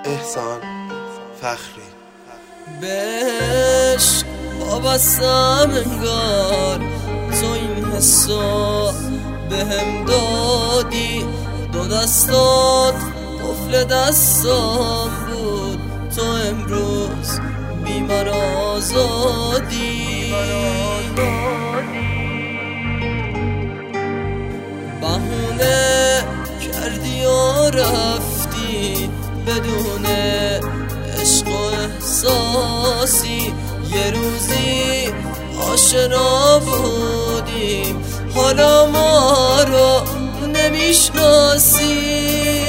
احسان فخری. بهش وابستم انگار تو این حسا بهم دادی، دو دستات قفل دستام بود، تو امروز بی من آزادی. بهونه کردی و رفتی بدون عشق و احساسی، یه روزی آشنا بودیم حالا ما رو نمیشناسی.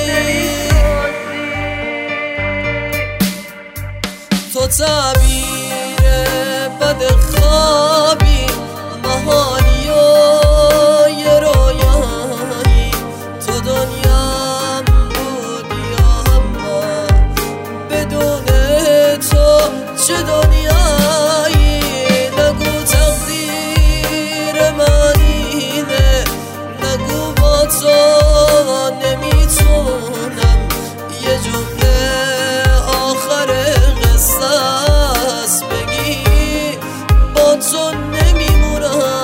تو تعبیر بد خوابی، محالی و یه رویایی، تو دنیام بودی اما بدون تو چه دنیایی. نگو تقدیر من اینه، نگو با تو نمیتونم، یه جمله آخر قصه است بگی با تو نمیمونم.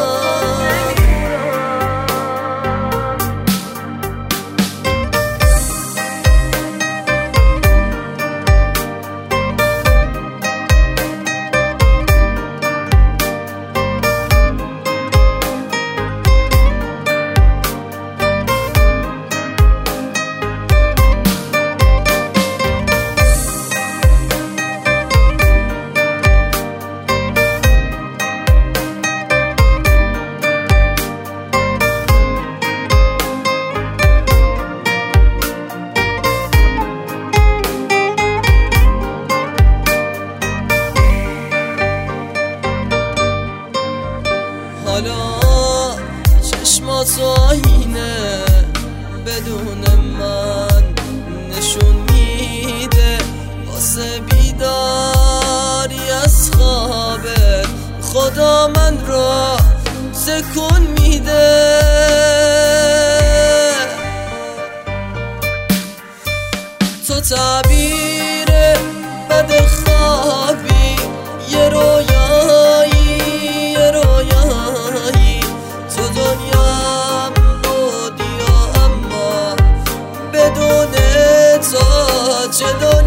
حالا چشمات آینه بدون من نشون میده، واسه بیداری از خوابت خدا من را تکون میده. تو تعبیر بد خوابی، یه رویایی، یه رویایی، تو دنیام بودی اما بدون تو چه دنیایی.